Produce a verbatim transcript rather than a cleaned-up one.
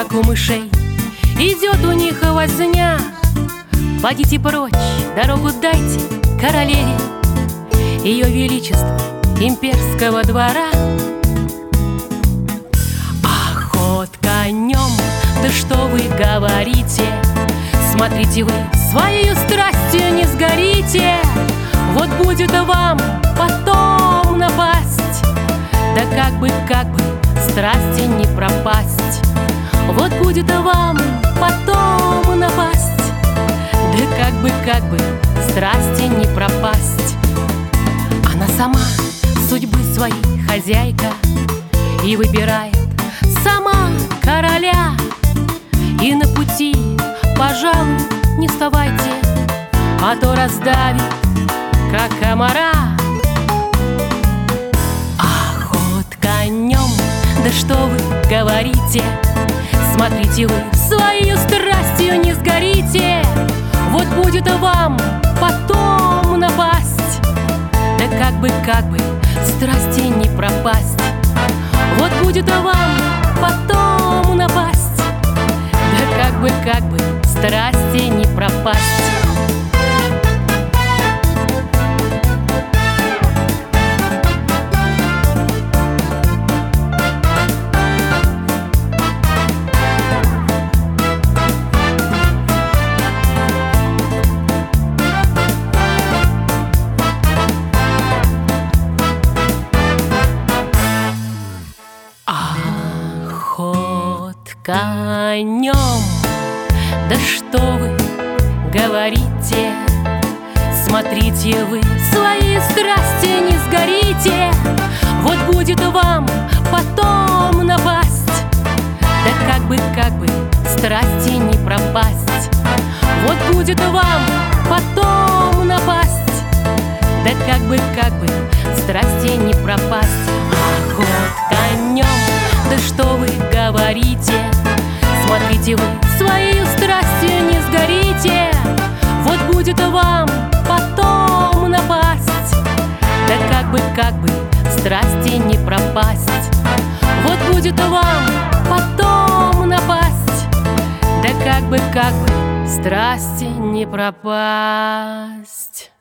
как у мышей, идет у них возня. Подите прочь, дорогу дайте королеве, ее величество имперского двора. Охот конем, да что вы говорите? Смотрите вы, своей страстью не сгорите. Вот будет вам потом напасть, да как бы, как бы страсти не пропасть. Вот будет вам потом напасть, да как бы, как бы страсти не пропасть. Она сама судьбы своей хозяйка и выбирает сама короля. И на пути, пожалуй, не вставайте, а то раздавит, как комара. Охот конем, да что вы говорите? Смотрите вы, своей страстью не сгорите. Вот будет вам потом напасть, да как бы, как бы страсти не пропасть. Вот будет вам потом напасть, да как бы, как бы страсти не пропасть. Охот конем, да что вы говорите? Смотрите вы, своей страсти не сгорите. Вот будет вам потом напасть, да как бы, как бы страсти не пропасть. Вот будет вам потом напасть, да как бы, как бы страсти не пропасть. Охот конем, да что вы говорите? Смотрите вы, своей страстью не сгорите. Вот будет вам потом напасть, да как бы, как бы страсти не пропасть. Вот будет вам потом напасть, да как бы, как бы страсти не пропасть.